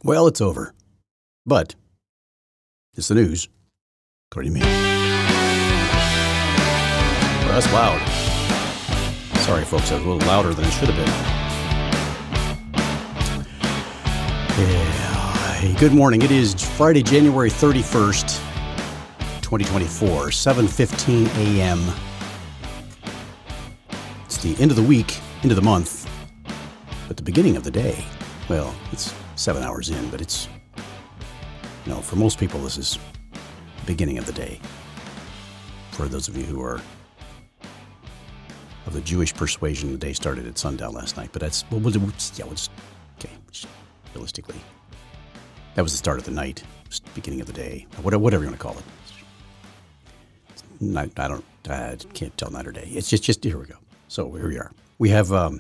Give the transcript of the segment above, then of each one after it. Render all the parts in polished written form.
Well, it's over. But it's the news, according to me. Well, that's loud. Sorry, folks, I was a little louder than it should have been. Yeah. Hey, good morning. It is Friday, January 31st, 2024, 7:15 a.m. It's the end of the week, end of the month, but the beginning of the day. Well, it's 7 hours in, but it's, for most people, this is the beginning of the day. For those of you who are of the Jewish persuasion, the day started at sundown last night, but that's, realistically, that was the start of the night, beginning of the day, whatever you want to call it. I can't tell night or day. It's just here we go. So here we are. We have a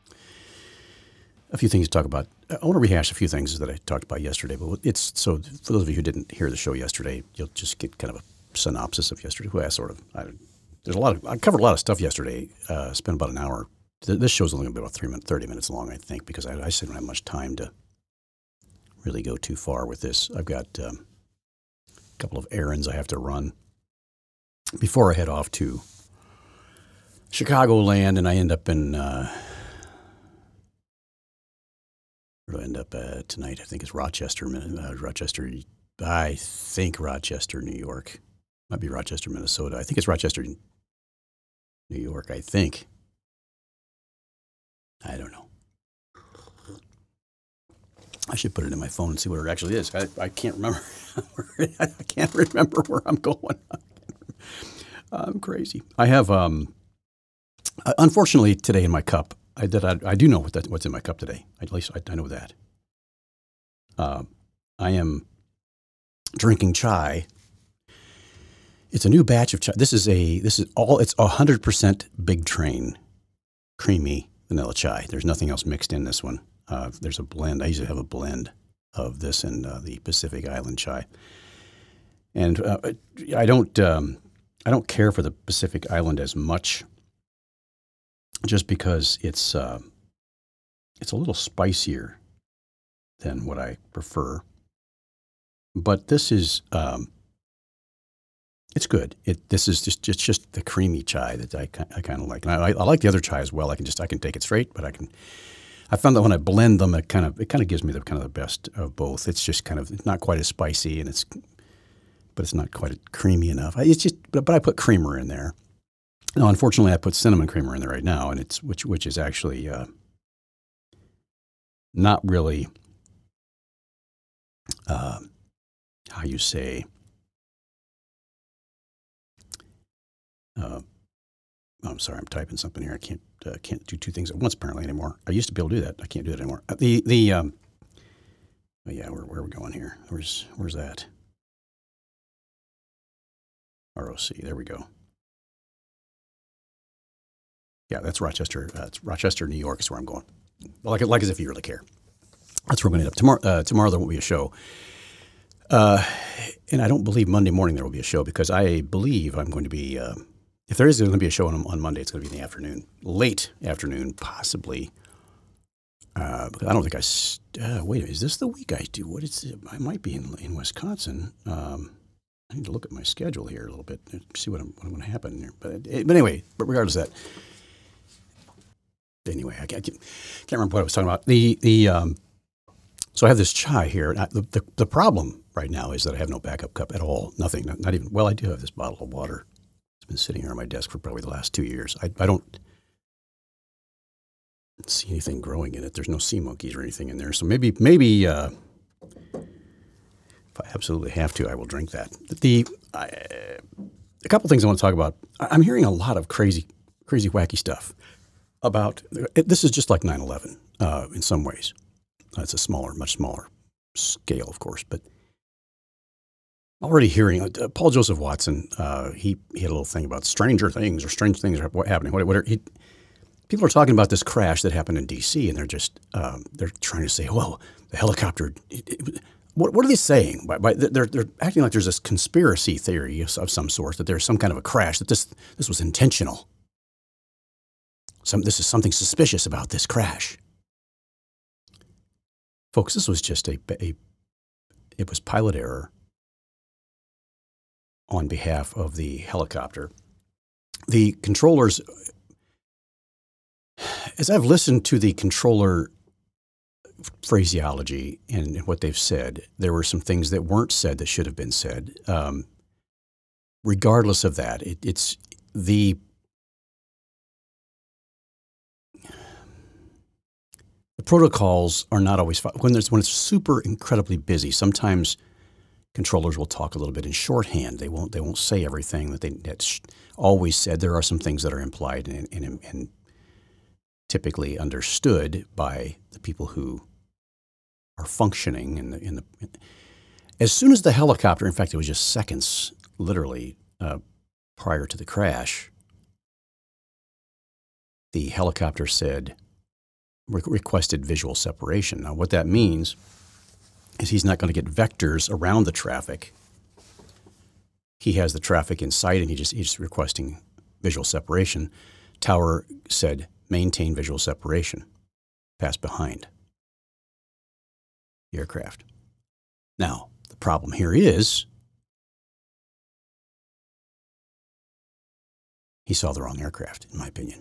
few things to talk about. I want to rehash a few things that I talked about yesterday, but it's so for those of you who didn't hear the show yesterday, you'll just get kind of a synopsis of yesterday. Well, I covered a lot of stuff yesterday. Spent about an hour. This show's only going to be about 30 minutes long, I think, because I didn't have much time to really go too far with this. I've got a couple of errands I have to run before I head off to Chicagoland, and I end up in where do I end up tonight? I think it's Rochester. I think Rochester, New York. Might be Rochester, Minnesota. I think it's Rochester, New York. I think. I don't know. I should put it in my phone and see what it actually is. I can't remember. I can't remember where I'm going. I'm crazy. I have, unfortunately, today in my cup, I do know what's in my cup today. At least I know that. I am drinking chai. It's a new batch of chai. It's 100% Big Train creamy vanilla chai. There's nothing else mixed in this one. There's a blend. I usually have a blend of this and the Pacific Island chai. And I don't care for the Pacific Island as much, just because it's a little spicier than what I prefer. But this is it's good. This is just the creamy chai that I kind of like. And I like the other chai as well. I can take it straight, but I found that when I blend them, it kind of gives me the best of both. It's just it's not quite as spicy, but it's not quite creamy enough. But I put creamer in there. Now, unfortunately, I put cinnamon creamer in there right now, and it's which is actually not really how you say. I'm sorry, I'm typing something here. I can't do two things at once apparently anymore. I used to be able to do that. I can't do that anymore. Where are we going here? Where's that? ROC. There we go. Yeah, that's Rochester. It's Rochester, New York is where I'm going. Like as if you really care. That's where we're going to end up. Tomorrow there won't be a show. And I don't believe Monday morning there will be a show, because I believe I'm going to be, if there is going to be a show on Monday, it's going to be in the afternoon, late afternoon, possibly. Because I don't think wait a minute, is this the week I do? What is it? I might be in Wisconsin. I need to look at my schedule here a little bit and see what's going to happen here. But anyway, regardless of that. Anyway, I can't remember what I was talking about. So I have this chai here. The problem right now is that I have no backup cup at all. Nothing, not even. Well, I do have this bottle of water. It's been sitting here on my desk for probably the last 2 years. I don't see anything growing in it. There's no sea monkeys or anything in there. So maybe if I absolutely have to, I will drink that. A couple things I want to talk about. I'm hearing a lot of crazy, wacky stuff about. This is just like 9/11 in some ways. It's a much smaller scale, of course, but already hearing Paul Joseph Watson. He had a little thing about stranger things or strange things are happening. People are talking about this crash that happened in D.C. and they're just they're trying to say, well, the helicopter. What are they saying? They're acting like there's this conspiracy theory of some sort, that there's some kind of a crash, that this was intentional. This is something suspicious about this crash. Folks, this was just it was pilot error on behalf of the helicopter. The controllers, as I've listened to the controller phraseology and what they've said, there were some things that weren't said that should have been said. Regardless of that, it's the protocols are not always when it's super incredibly busy. Sometimes controllers will talk a little bit in shorthand. They won't say everything that's always said. There are some things that are implied and typically understood by the people who are functioning in the. As soon as the helicopter, in fact, it was just seconds, literally, prior to the crash, the helicopter said, requested visual separation. Now, what that means is he's not going to get vectors around the traffic. He has the traffic in sight, and he's just requesting visual separation. Tower said, maintain visual separation, pass behind the aircraft. Now, the problem here is he saw the wrong aircraft, in my opinion.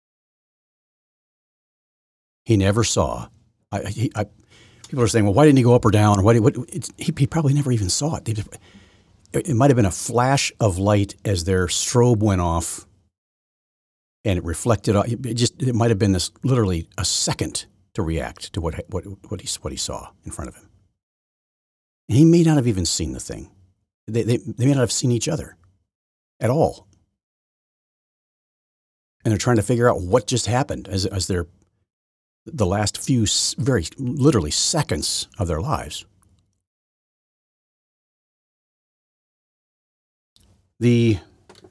He never saw. People are saying, well, why didn't he go up or down? Or he probably never even saw it. It might have been a flash of light as their strobe went off, and it reflected. It might have been this literally a second to react to what he saw in front of him. And he may not have even seen the thing. They may not have seen each other at all, and they're trying to figure out what just happened as they're the last few very literally seconds of their lives. Here's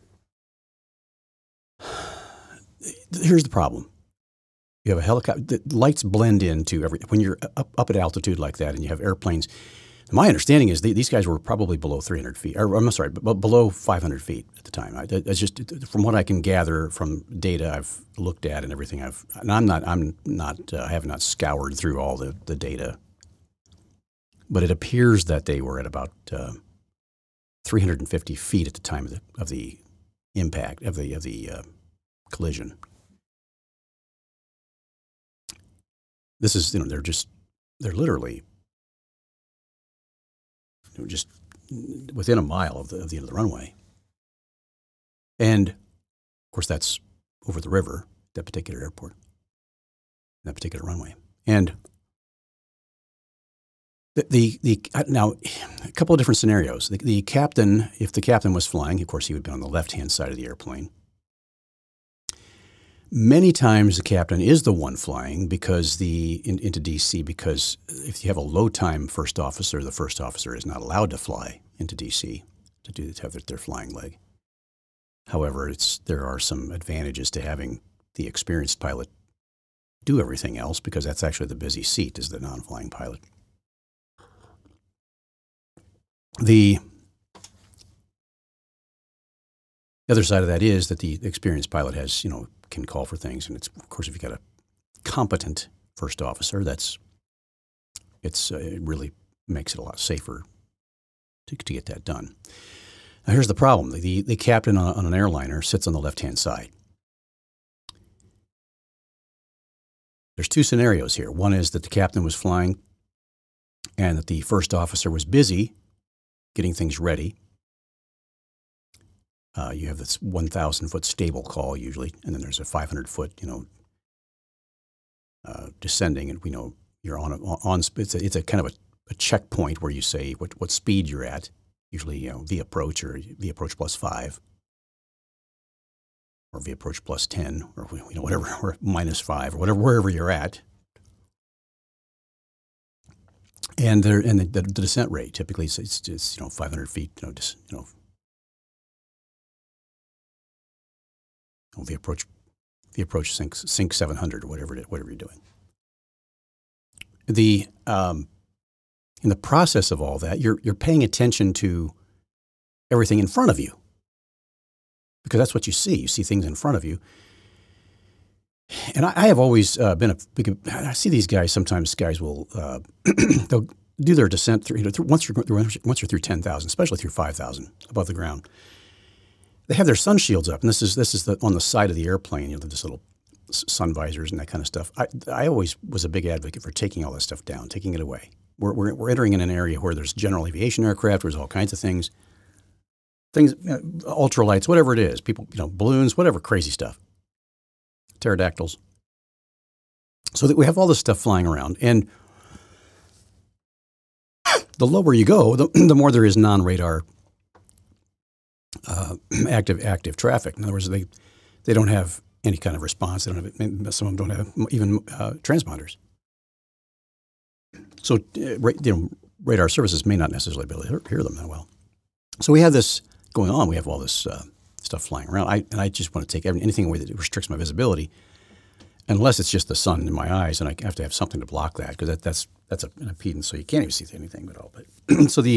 the problem. You have a helicopter, the lights blend into when you're up at altitude like that and you have airplanes. My understanding is these guys were probably below 300 feet, or I'm sorry, below 500 feet at the time. That's just from what I can gather from data I've looked at and everything I have not scoured through all the data, but it appears that they were at about 350 feet at the time of the impact of the collision. This is they're literally just within a mile of the end of the runway. And, of course, that's over the river, that particular airport, that particular runway. And now, a couple of different scenarios. The captain, if the captain was flying, of course, he would be on the left-hand side of the airplane. Many times the captain is the one flying into D.C. because if you have a low-time first officer, the first officer is not allowed to fly into D.C. to have their flying leg. However, there are some advantages to having the experienced pilot do everything else because that's actually the busy seat is the non-flying pilot. The other side of that is that the experienced pilot has, can call for things, and it's of course if you've got a competent first officer, it really makes it a lot safer to get that done. Now here's the problem: the captain on an airliner sits on the left-hand side. There's two scenarios here. One is that the captain was flying, and that the first officer was busy getting things ready. You have this 1,000-foot stable call usually, and then there's a 500-foot, descending, and we know you're on it's a kind of a checkpoint where you say what speed you're at, usually V approach or V approach plus 5, or V approach plus 10, or whatever, or minus 5, or wherever you're at. And the descent rate typically it's 500 feet, the approach sync 700 or whatever you're doing. In the process of all that, you're paying attention to everything in front of you because that's what you see. You see things in front of you. And I have always been a big. I see these guys sometimes. Guys will they'll do their descent through. Once you're through 10,000, especially through 5,000 above the ground, they have their sun shields up, and this is on the side of the airplane. This little sun visors and that kind of stuff. I always was a big advocate for taking all this stuff down, taking it away. We're entering in an area where there's general aviation aircraft, where there's all kinds of things, ultralights, whatever it is, people, balloons, whatever crazy stuff, pterodactyls. So that we have all this stuff flying around, and the lower you go, the more there is non-radar active traffic. In other words, they don't have any kind of response. They don't have, some of them don't have even transponders. So radar services may not necessarily be able to hear them that well. So we have this going on. We have all this stuff flying around. I just want to take anything away that restricts my visibility, unless it's just the sun in my eyes, and I have to have something to block that, because that's an impedance, so you can't even see anything at all. But so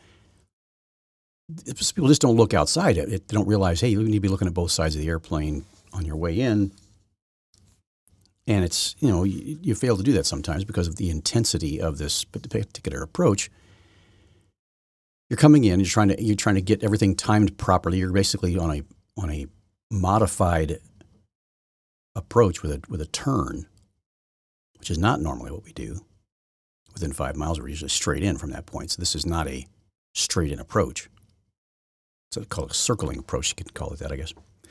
people just don't look outside. They don't realize, hey, you need to be looking at both sides of the airplane on your way in. And it's, you fail to do that sometimes because of the intensity of this particular approach. You're coming in, you're trying to get everything timed properly. You're basically on a modified approach with a turn, which is not normally what we do. Within 5 miles, we're usually straight in from that point. So this is not a straight in approach. It's called a circling approach. You could call it that, I guess.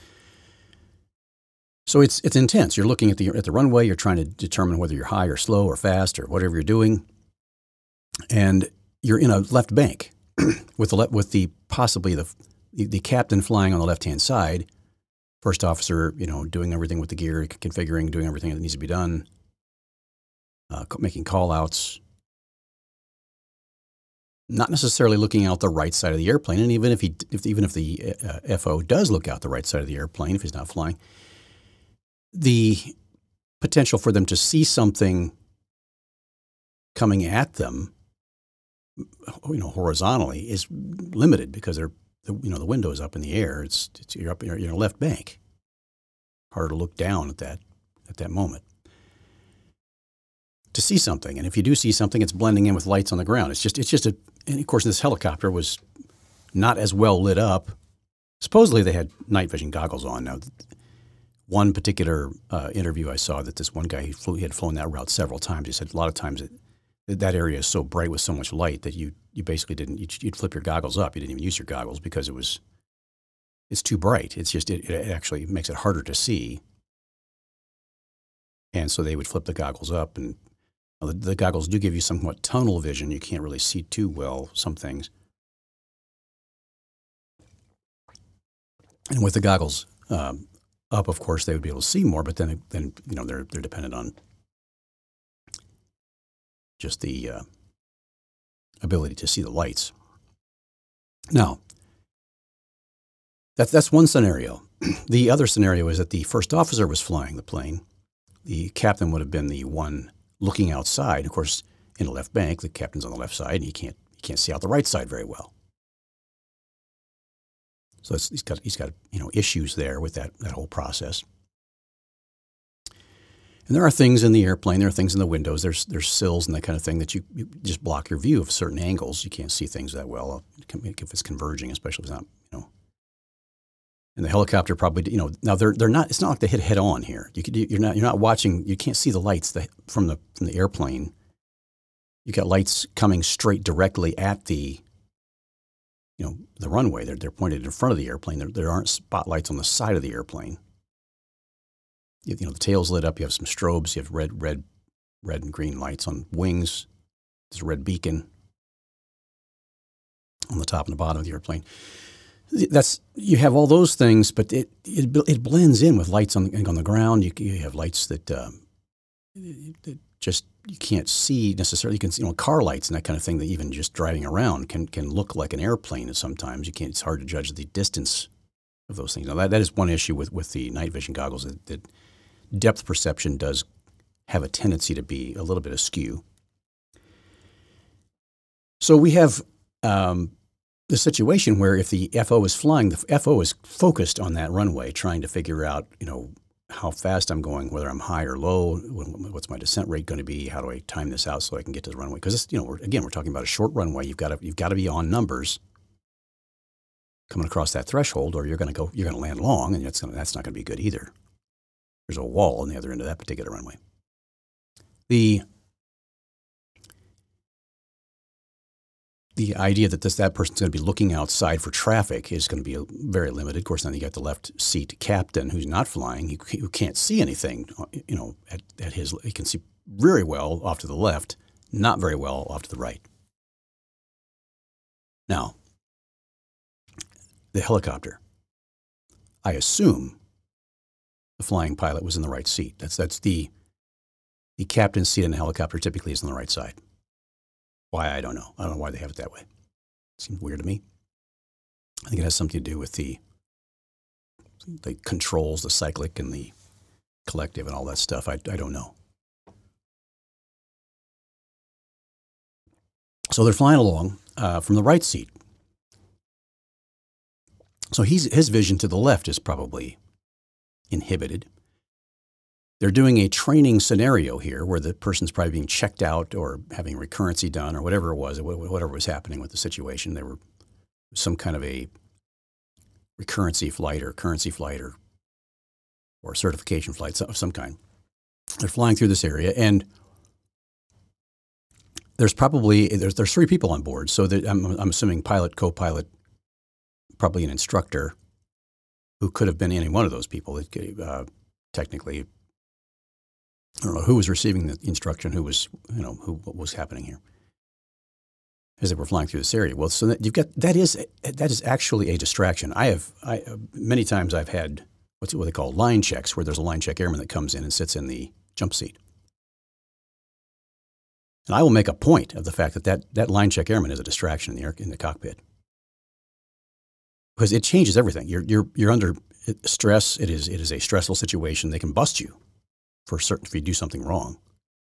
So it's intense. You're looking at the runway. You're trying to determine whether you're high or slow or fast or whatever you're doing, and you're in a left bank with the possibly the captain flying on the left hand side, first officer, doing everything with the gear, configuring, doing everything that needs to be done, making call outs. Not necessarily looking out the right side of the airplane, and even if the FO does look out the right side of the airplane, if he's not flying, the potential for them to see something coming at them, horizontally, is limited because the window is up in the air. You're up in a left bank. Harder to look down at that moment to see something. And if you do see something, it's blending in with lights on the ground. And of course, this helicopter was not as well lit up. Supposedly they had night vision goggles on. Now, one particular interview I saw, that this one guy, he had flown that route several times. He said a lot of times that area is so bright with so much light that you basically you'd flip your goggles up. You didn't even use your goggles because it's too bright. It actually makes it harder to see. And so they would flip the goggles up, and the goggles do give you somewhat tunnel vision. You can't really see too well some things. And with the goggles up, of course, they would be able to see more, but then they're dependent on just the ability to see the lights. Now, that's one scenario. The other scenario is that the first officer was flying the plane. The captain would have been the one looking outside. Of course, in the left bank, the captain's on the left side, and he can't see out the right side very well. So he's got issues there with that whole process. And there are things in the airplane, there are things in the windows, there's sills and that kind of thing that you just block your view of certain angles. You can't see things that well if it's converging, especially if it's not, And the helicopter probably, now they're not. It's not like they hit head on here. You're not watching. You can't see the lights from the airplane. You got lights coming straight directly at the runway. They're pointed in front of the airplane. There aren't spotlights on the side of the airplane. The tail's lit up. You have some strobes. You have red and green lights on wings. There's a red beacon on the top and the bottom of the airplane. You have all those things, but it blends in with lights on the ground. You have lights that just you can't see necessarily. You can see car lights and that kind of thing that even just driving around can look like an airplane. And sometimes it's hard to judge the distance of those things. Now that is one issue with the night vision goggles, that depth perception does have a tendency to be a little bit askew. So we have the situation where if the FO is flying, the FO is focused on that runway, trying to figure out, how fast I'm going, whether I'm high or low, what's my descent rate going to be, how do I time this out so I can get to the runway? Because we're talking about a short runway. You've got to be on numbers coming across that threshold, or you're going to land long, and that's not going to be good either. There's a wall on the other end of that particular runway. The idea that that person's going to be looking outside for traffic is going to be very limited. Of course, then you got the left seat captain who's not flying, who can't see anything. He can see very well off to the left, not very well off to the right. Now, the helicopter. I assume the flying pilot was in the right seat. That's the captain's seat in a helicopter typically is on the right side. Why, I don't know. I don't know why they have it that way. It seems weird to me. I think it has something to do with the controls, the cyclic and the collective and all that stuff. I don't know. So they're flying along from the right seat. So his vision to the left is probably inhibited. They're doing a training scenario here where the person's probably being checked out or having recurrency done or whatever it was, whatever was happening with the situation. There were some kind of a recurrency flight or currency flight or certification flight of some kind. They're flying through this area, and there's three people on board. So I'm assuming pilot, co-pilot, probably an instructor who could have been any one of those people. Technically, I don't know who was receiving the instruction, what was happening here as they were flying through this area. Well, so you've got that is actually a distraction. Many times I've had what they call line checks, where there's a line check airman that comes in and sits in the jump seat. And I will make a point of the fact that line check airman is a distraction in the cockpit, because it changes everything. You're under stress. It is a stressful situation. They can bust you if you do something wrong.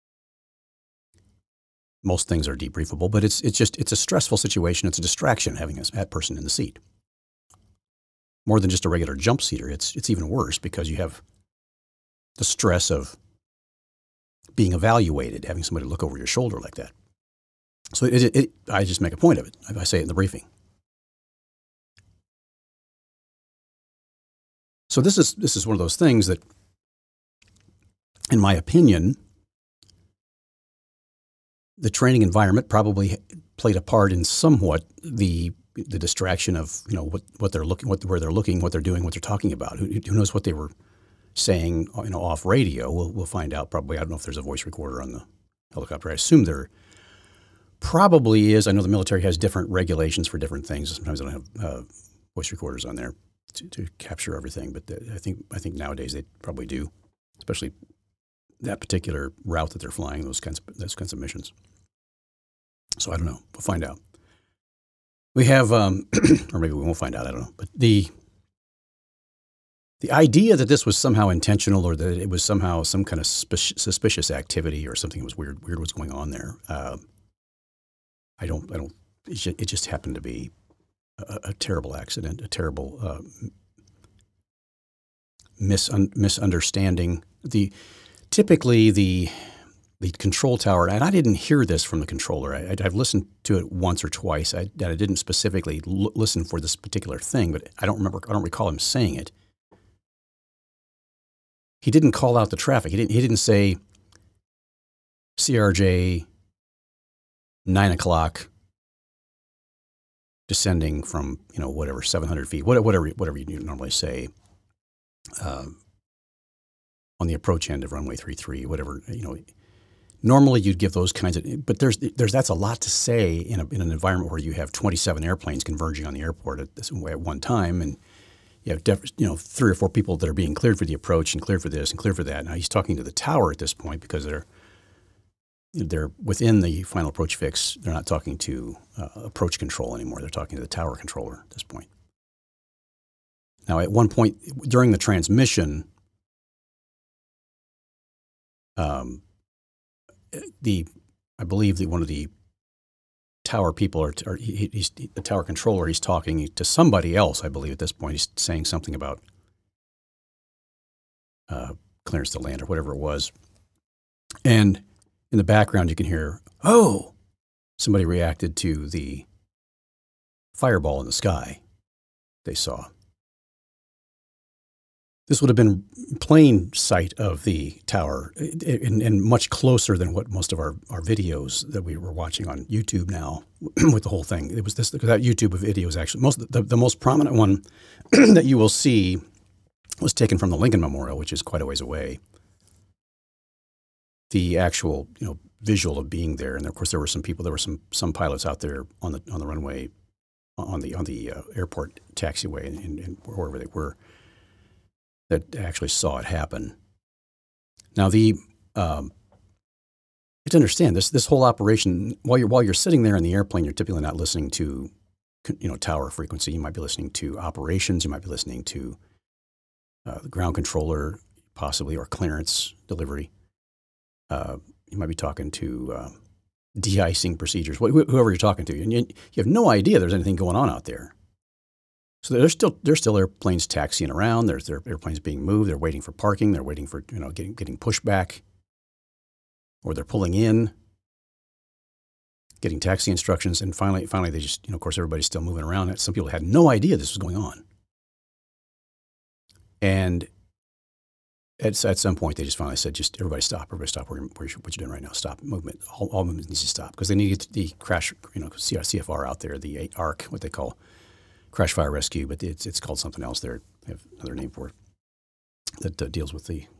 Most things are debriefable, but it's a stressful situation. It's a distraction having that person in the seat. More than just a regular jump seater, it's even worse because you have the stress of being evaluated, having somebody look over your shoulder like that. So I just make a point of it. I say it in the briefing. So this is one of those things that, in my opinion, the training environment probably played a part in somewhat the distraction of what they're looking, where they're looking, what they're doing, what they're talking about. Who knows what they were saying off radio? We'll find out probably. I don't know if there's a voice recorder on the helicopter. I assume there probably is. I know the military has different regulations for different things. Sometimes they don't have voice recorders on there to capture everything, but I think nowadays they probably do, especially that particular route that they're flying, those kinds of missions. So I don't know. We'll find out. We have, or maybe we won't find out. I don't know. But the idea that this was somehow intentional, or that it was somehow some kind of suspicious activity or something was weird was going on there. I don't. It just happened to be a terrible accident, a terrible misunderstanding. Typically the control tower, and I didn't hear this from the controller. I've listened to it once or twice. I didn't specifically listen for this particular thing, but I don't recall him saying it. He didn't call out the traffic. He didn't say CRJ 9 o'clock descending from 700 feet, whatever you normally say. On the approach end of runway 33, whatever, normally you'd give those kinds of, but that's a lot to say in an environment where you have 27 airplanes converging on the airport at one time, and you have 3 or 4 people that are being cleared for the approach and cleared for this and cleared for that. Now he's talking to the tower at this point because they're within the final approach fix. They're not talking to approach control anymore. They're talking to the tower controller at this point. Now at one point during the transmission, I believe that one of the tower people he's the tower controller. He's talking to somebody else. I believe at this point he's saying something about clearance to land or whatever it was. And in the background, you can hear, oh, somebody reacted to the fireball in the sky they saw. This would have been plain sight of the tower and much closer than what most of our videos that we were watching on YouTube now with the whole thing. It was this, that YouTube video is actually the most prominent one that you will see was taken from the Lincoln Memorial, which is quite a ways away. The actual, visual of being there, and of course there were some people, there were some pilots out there on the runway, on the airport taxiway and wherever they were, that actually saw it happen. Now you have to understand this whole operation. While you're sitting there in the airplane, you're typically not listening to, tower frequency. You might be listening to operations. You might be listening to the ground controller, possibly, or clearance delivery. You might be talking to de-icing procedures, whoever you're talking to, and you have no idea there's anything going on out there. So there's still airplanes taxiing around. There are airplanes being moved. They're waiting for parking. They're waiting for getting pushed back, or they're pulling in, getting taxi instructions, and finally they just of course everybody's still moving around. Some people had no idea this was going on, and at some point they just finally said, "Just everybody stop! Everybody stop! What you're doing right now? Stop movement! All movement needs to stop," because they needed the crash CFR out there, the ARC, what they call Crash Fire Rescue, but it's called something else there. They have another name for it that deals with the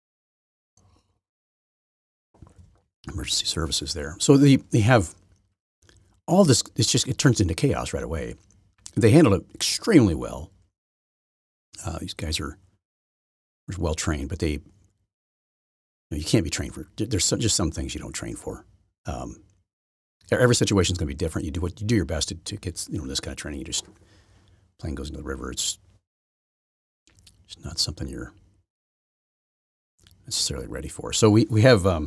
emergency services there. So they have all this. It turns into chaos right away. They handled it extremely well. These guys are well trained, but you can't be trained for. There's just some things you don't train for. Every situation is going to be different. You do your best to get this kind of training. You just plane goes into the river. It's not something you're necessarily ready for. So we have, and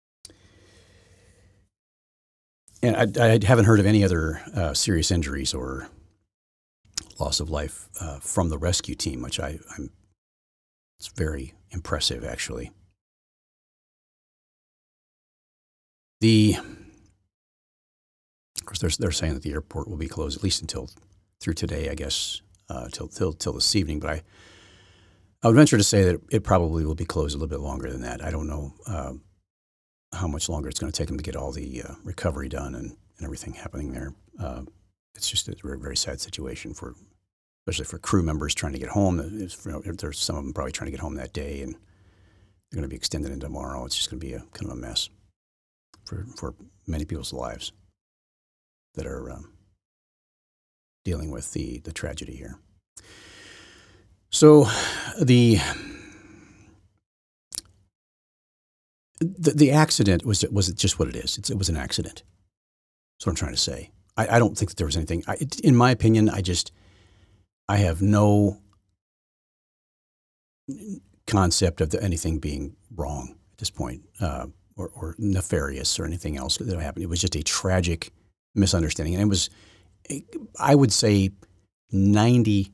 I haven't heard of any other serious injuries or loss of life from the rescue team, which it's very impressive, actually. Of course, they're saying that the airport will be closed at least through today, I guess, till this evening. But I would venture to say that it probably will be closed a little bit longer than that. I don't know how much longer it's going to take them to get all the recovery done and everything happening there. It's just a very, very sad situation especially for crew members trying to get home. There's some of them probably trying to get home that day, and they're going to be extended into tomorrow. It's just going to be kind of a mess for many people's lives that are dealing with the tragedy here. So the accident was just what it is. It was an accident. That's what I'm trying to say. I don't think that there was anything. In my opinion, I have no concept of anything being wrong at this point, or nefarious or anything else that happened. It was just a tragic misunderstanding, and it was, I would say, 95%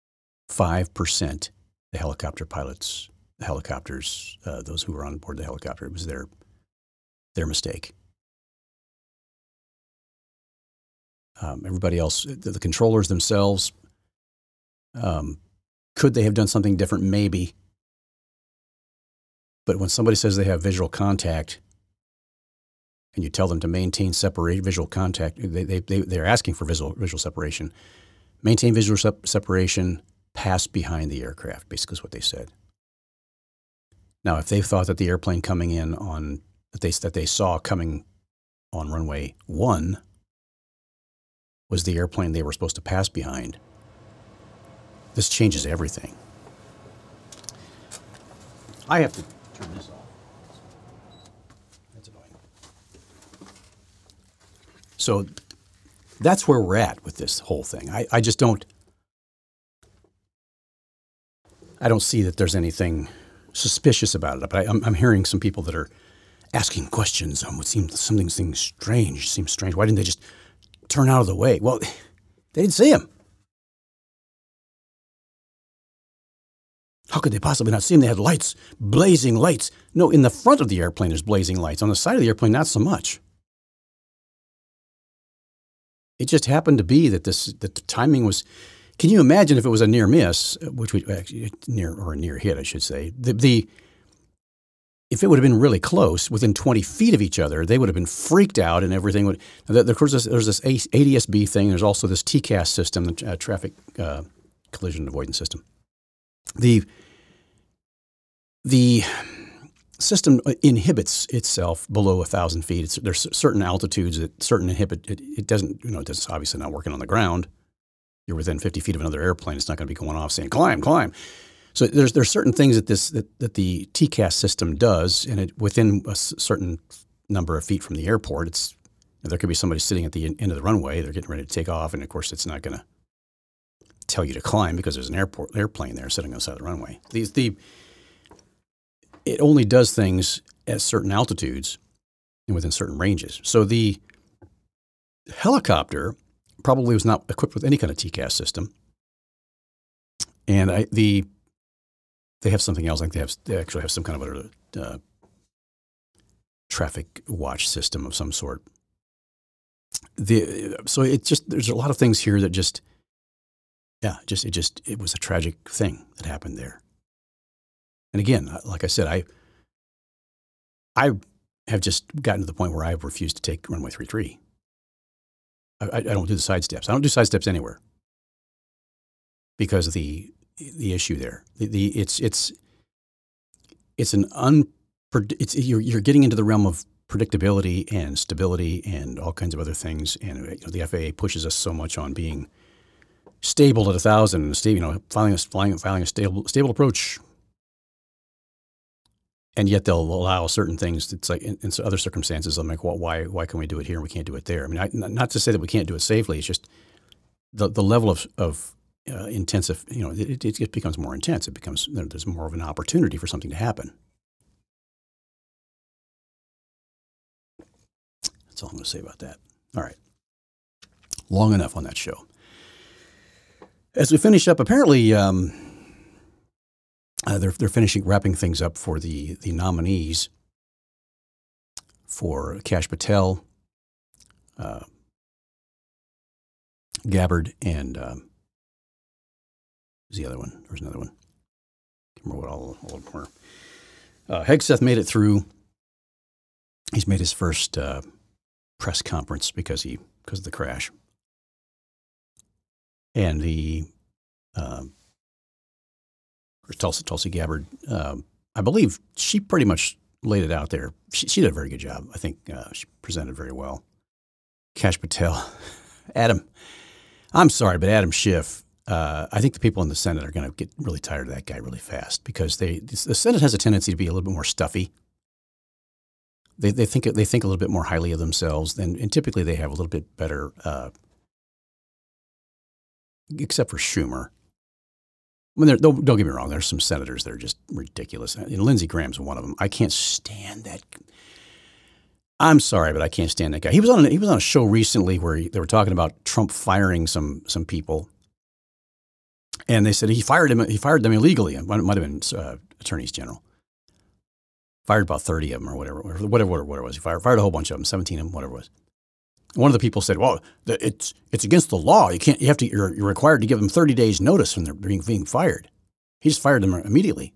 the helicopter pilots, the helicopters, those who were on board the helicopter, it was their mistake. Everybody else, the controllers themselves, could they have done something different? Maybe. But when somebody says they have visual contact, and you tell them to maintain visual contact, they're asking for visual separation. Maintain visual separation, pass behind the aircraft, basically is what they said. Now, if they thought that the airplane coming in that they saw coming on runway 1 was the airplane they were supposed to pass behind, this changes everything. I have to turn this off. That's annoying. So that's where we're at with this whole thing. I just don't see that there's anything suspicious about it. But I'm hearing some people that are asking questions on what seems strange. Why didn't they just turn out of the way? Well, they didn't see him. How could they possibly not see them? They had lights, blazing lights. No, in the front of the airplane, there's blazing lights. On the side of the airplane, not so much. It just happened to be that the timing was. Can you imagine if it was a near miss, which we actually a near hit, I should say. If it would have been really close, within 20 feet of each other, they would have been freaked out and everything would. Of course, there's this ADS-B thing. There's also this TCAS system, the traffic collision avoidance system. The system inhibits itself below 1,000 feet. There's certain altitudes that certain inhibit. It doesn't. It's obviously not working on the ground. You're within 50 feet of another airplane. It's not going to be going off saying climb, climb. So there's certain things that that the TCAS system does, and within a certain number of feet from the airport, there could be somebody sitting at the end of the runway. They're getting ready to take off, and of course, it's not going to tell you to climb because there's an airplane there sitting on the side of the runway. It only does things at certain altitudes and within certain ranges. So the helicopter probably was not equipped with any kind of TCAS system, and they have something else. Like they actually have some kind of a traffic watch system of some sort. So there's a lot of things here that it was a tragic thing that happened there. And again, like I said, I have just gotten to the point where I refuse to take runway 33. I don't do the side steps. I don't do side steps anywhere because of the issue there. You're getting into the realm of predictability and stability and all kinds of other things. And the FAA pushes us so much on being stable at 1,000 and flying a stable approach. And yet they'll allow certain things. It's like in other circumstances, I'm like, well, why can we do it here and we can't do it there? I mean, not to say that we can't do it safely. It's just the level of intensive. It becomes more intense. There's more of an opportunity for something to happen. That's all I'm going to say about that. All right, long enough on that show. As we finish up, apparently. They're wrapping things up for the nominees for Kash Patel, Gabbard, and who's the other one? There's another one. I can't remember what all of them were. Hegseth made it through. He's made his first press conference because of the crash, and Tulsi Gabbard, I believe she pretty much laid it out there. She did a very good job. I think she presented very well. Kash Patel, I'm sorry, but Adam Schiff, I think the people in the Senate are going to get really tired of that guy really fast because the Senate has a tendency to be a little bit more stuffy. They think a little bit more highly of themselves, and typically they have a little bit better, except for Schumer. I mean, don't get me wrong. There's some senators that are just ridiculous. Lindsey Graham's one of them. I can't stand that. I'm sorry, but I can't stand that guy. He was on a show recently where they were talking about Trump firing some people, and they said he fired them illegally. It might have been attorneys general. Fired about 30 of them or whatever it was. He fired a whole bunch of them, 17 of them, whatever it was. One of the people said, "Well, it's against the law. You're required to give them 30 days notice when they're being fired." He just fired them immediately.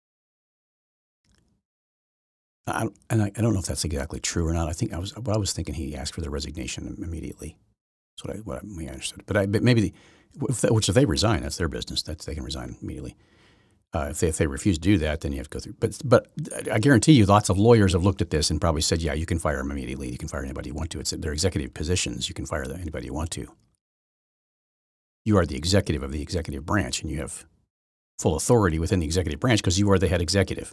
I don't know if that's exactly true or not. I was thinking he asked for their resignation immediately. That's what I understood. But maybe if they resign, that's their business. They can resign immediately. If they refuse to do that, then you have to go through. But I guarantee you, lots of lawyers have looked at this and probably said, "Yeah, you can fire them immediately. You can fire anybody you want to. They're executive positions. You can fire anybody you want to. You are the executive of the executive branch, and you have full authority within the executive branch because you are the head executive."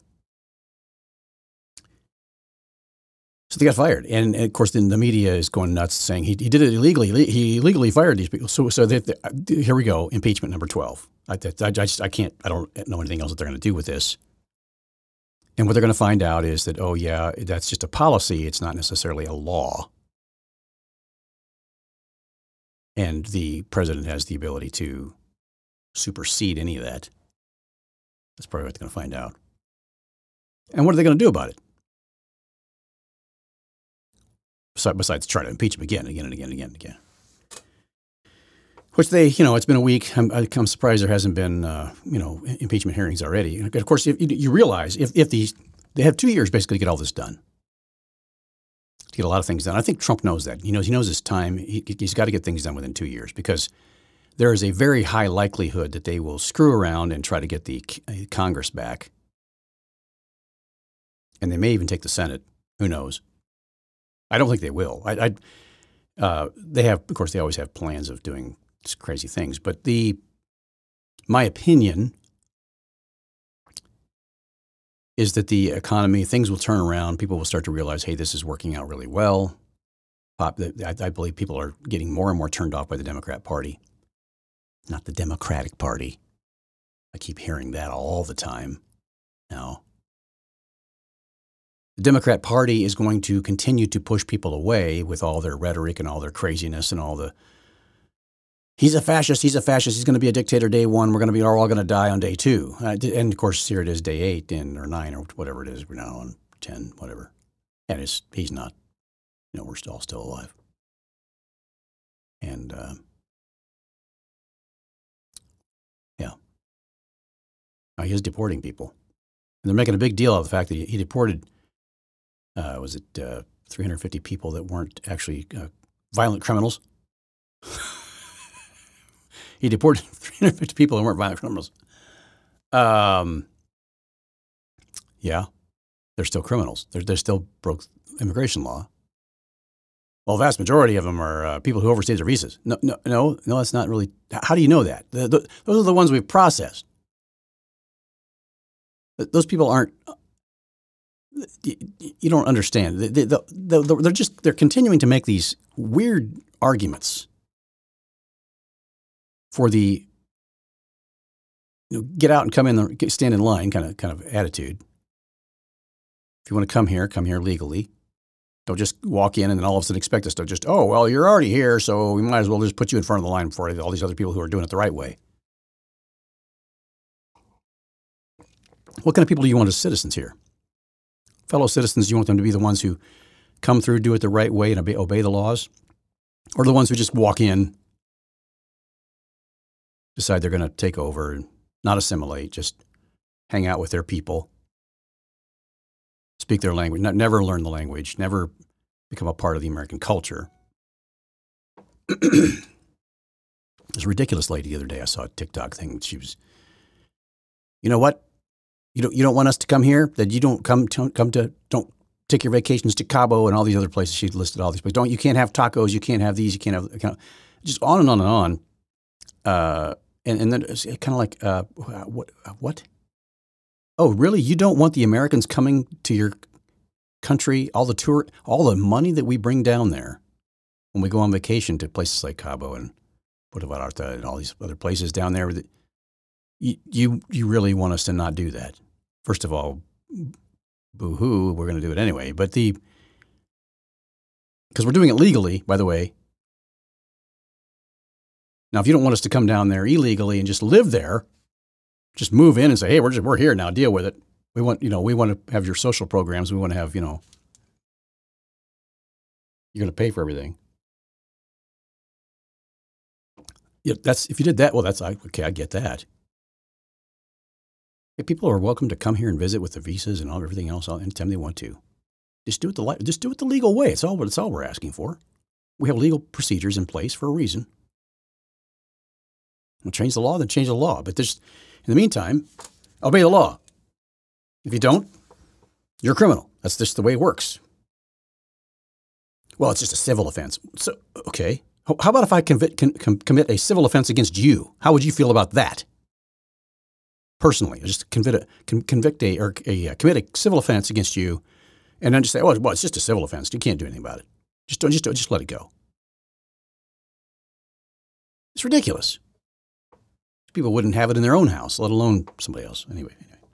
So they got fired, and of course, then the media is going nuts, saying he did it illegally. He illegally fired these people. So here we go, impeachment number 12. I don't know anything else that they're going to do with this. And what they're going to find out is that, oh yeah, that's just a policy. It's not necessarily a law. And the president has the ability to supersede any of that. That's probably what they're going to find out. And what are they going to do about it? Besides try to impeach him again. Which it's been a week. I'm surprised there hasn't been, impeachment hearings already. And of course, if you realize if they have 2 years basically to get all this done, to get a lot of things done. I think Trump knows that. He knows his time. He's got to get things done within 2 years because there is a very high likelihood that they will screw around and try to get the Congress back. And they may even take the Senate. Who knows? I don't think they will. They have, of course, they always have plans of doing crazy things. But my opinion is that the economy, things will turn around. People will start to realize, hey, this is working out really well. I believe people are getting more and more turned off by the Democrat Party, not the Democratic Party. I keep hearing that all the time now. The Democrat Party is going to continue to push people away with all their rhetoric and all their craziness and all the, he's a fascist, he's going to be a dictator day one, we're all going to die on day two. And of course, here it is day 8 or 9 or whatever it is, we're now on 10, whatever. And he's not, we're still alive. And he is deporting people. And they're making a big deal out of the fact that he deported 350 people that weren't actually violent criminals? He deported 350 people that weren't violent criminals. Yeah, they're still criminals. They still broke immigration law. Well, the vast majority of them are people who overstayed their visas. No, that's not really. How do you know that? Those are the ones we've processed. Those people aren't. You don't understand. They're continuing to make these weird arguments for the get out and come in, stand in line kind of attitude. If you want to come here legally. Don't just walk in and then all of a sudden expect us to just, oh, well, you're already here, so we might as well just put you in front of the line before all these other people who are doing it the right way. What kind of people do you want as citizens here? Fellow citizens, do you want them to be the ones who come through, do it the right way, and obey the laws? Or the ones who just walk in, decide they're going to take over and not assimilate, just hang out with their people, speak their language, never learn the language, never become a part of the American culture. There's a ridiculous lady the other day. I saw a TikTok thing. She was, you know what? You don't want us to come here? That you don't don't take your vacations to Cabo and all these other places. She listed all these places. You can't have tacos. You can't have these. You can't have just on and on and on. And then it's kind of like what? Oh, really? You don't want the Americans coming to your country? All the money that we bring down there when we go on vacation to places like Cabo and Puerto Vallarta and all these other places down there. You really want us to not do that? First of all, boo-hoo, we're going to do it anyway. But because we're doing it legally, by the way. Now, if you don't want us to come down there illegally and just live there, just move in and say, hey, we're here now, deal with it. We want to have your social programs. We want to have, you're going to pay for everything. Yeah, if you did that, well, that's okay. I get that. If people are welcome to come here and visit with the visas and everything else anytime they want to. Just do it the legal way. It's all we're asking for. We have legal procedures in place for a reason. We'll change the law, then change the law. But in the meantime, obey the law. If you don't, you're a criminal. That's just the way it works. Well, it's just a civil offense. So, okay. How about if I commit a civil offense against you? How would you feel about that? Personally, just commit a civil offense against you, and then just say, well, it's just a civil offense. You can't do anything about it. Just let it go. It's ridiculous. People wouldn't have it in their own house, let alone somebody else. Anyway.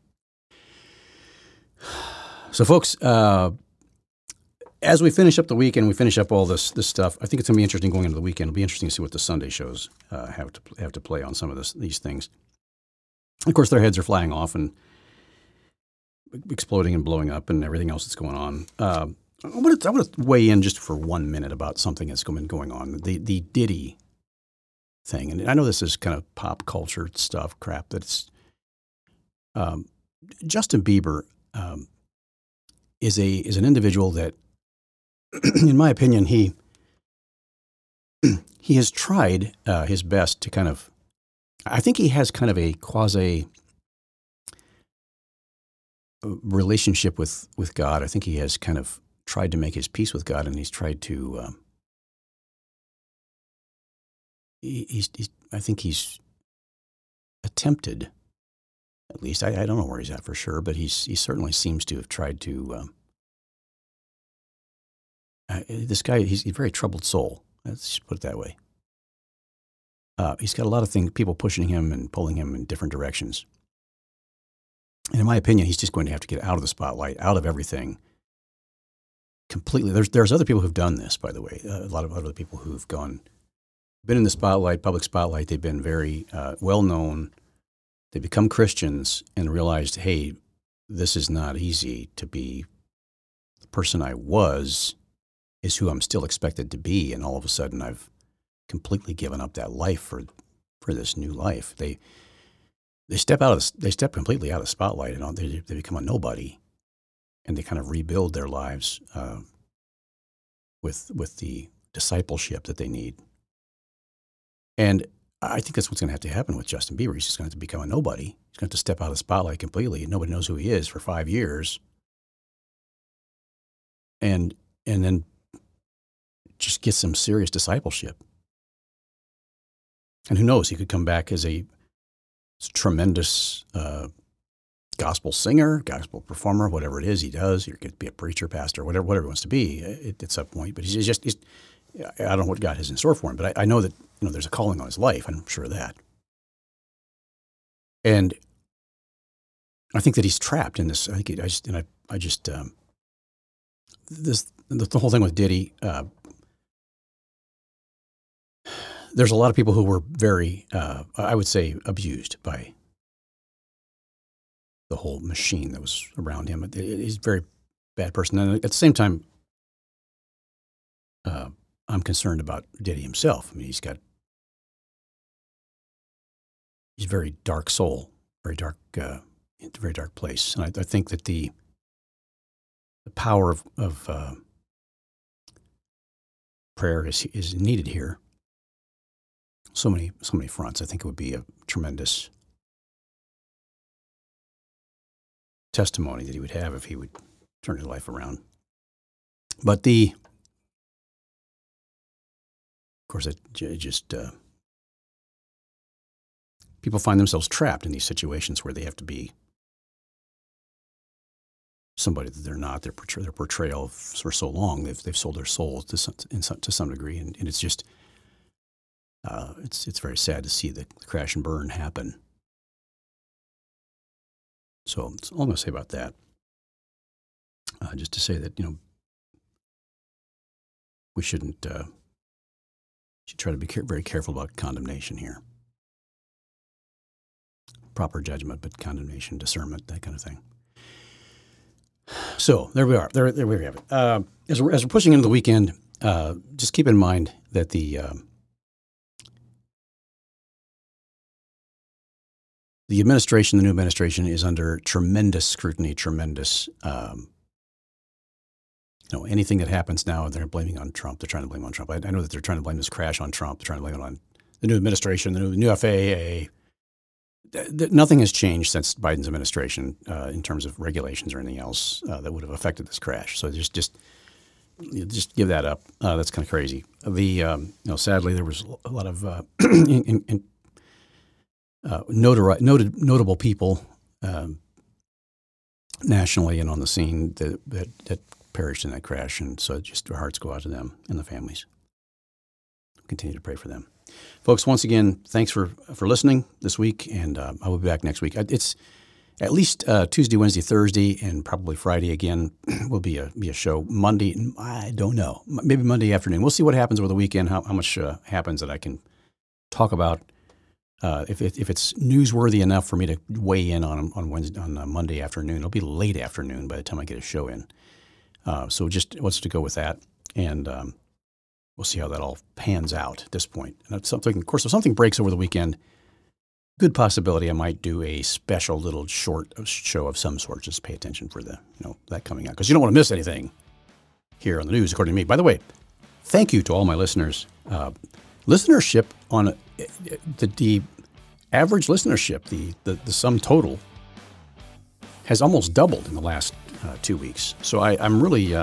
So, folks, as we finish up the weekend, we finish up all this stuff. I think it's going to be interesting going into the weekend. It'll be interesting to see what the Sunday shows have to play on some of these things. Of course, their heads are flying off and exploding and blowing up and everything else that's going on. I want to weigh in just for 1 minute about something that's been going on, the Diddy thing. And I know this is kind of pop culture stuff, crap. That's Justin Bieber is an individual that, in my opinion, he has tried his best to kind of. I think he has kind of a quasi relationship with God. I think he has kind of tried to make his peace with God, and he's tried to. I think he's attempted. At least I don't know where he's at for sure, but he certainly seems to have tried to. This guy, he's a very troubled soul. Let's just put it that way. He's got a lot of people pushing him and pulling him in different directions. And in my opinion, he's just going to have to get out of the spotlight, out of everything completely. There's other people who've done this, by the way. A lot of other people who've been in the spotlight, public spotlight. They've been very well known. They become Christians and realized, hey, this is not easy to be. The person I was is who I'm still expected to be, and all of a sudden I've completely given up that life for this new life. They step completely out of the spotlight, and they become a nobody, and they kind of rebuild their lives with the discipleship that they need. And I think that's what's going to happen with Justin Bieber. He's just going to have to become a nobody. He's going to have to step out of the spotlight completely, and nobody knows who he is for 5 years, and then just get some serious discipleship. And who knows, he could come back as a tremendous gospel singer, gospel performer, whatever it is he does. He could be a preacher, pastor, whatever he wants to be at some point. But he's I don't know what God has in store for him, but I know that there's a calling on his life. I'm sure of that. And I think that he's trapped in this. The whole thing with Diddy. There's a lot of people who were very, I would say, abused by the whole machine that was around him. He's a very bad person. And at the same time, I'm concerned about Diddy himself. I mean, he's a very dark soul, very dark, it's a very dark place. And I think that the power of prayer is needed here. So many fronts. I think it would be a tremendous testimony that he would have if he would turn his life around. But of course, it just people find themselves trapped in these situations where they have to be somebody that they're not. Their portrayal for so long, they've sold their souls to some degree, and it's just. It's very sad to see the crash and burn happen. So that's all I'm going to say about that. Just to say that we should try to be very careful about condemnation here. Proper judgment, but condemnation, discernment, that kind of thing. So there we are. There we have it. As we're pushing into the weekend, just keep in mind that the new administration is under tremendous scrutiny, tremendous, anything that happens now, they're blaming on Trump. They're trying to blame on Trump. I know that they're trying to blame this crash on Trump. They're trying to blame it on the new administration, the new FAA. Nothing has changed since Biden's administration in terms of regulations or anything else that would have affected this crash. So just give that up. That's kind of crazy. Sadly, there was a lot of notable people nationally and on the scene that perished in that crash, and so just our hearts go out to them and the families. Continue to pray for them, folks. Once again, thanks for listening this week, and I will be back next week. It's at least Tuesday, Wednesday, Thursday, and probably Friday again will be a show. Monday, I don't know, maybe Monday afternoon. We'll see what happens over the weekend. How much happens that I can talk about. if it's newsworthy enough for me to weigh in on Wednesday, on Monday afternoon, it'll be late afternoon by the time I get a show in. So just wants to go with that, and we'll see how that all pans out at this point. And that's something, of course, if something breaks over the weekend, good possibility I might do a special little short show of some sort. Just pay attention for that coming out, because you don't want to miss anything here on the news, according to me. By the way, thank you to all my listeners. Listenership on the average listenership, the sum total, has almost doubled in the last 2 weeks. So I'm really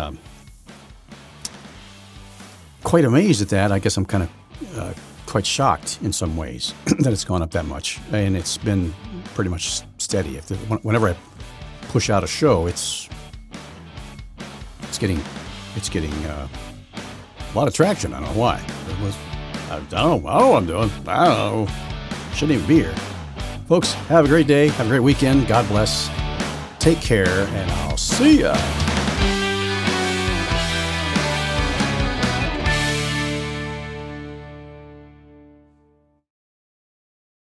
quite amazed at that. I guess I'm kind of quite shocked in some ways that it's gone up that much, and it's been pretty much steady. Whenever I push out a show, it's getting a lot of traction. I don't know why. I don't know what I'm doing. I don't know. Shouldn't even be here. Folks, have a great day. Have a great weekend. God bless. Take care, and I'll see ya.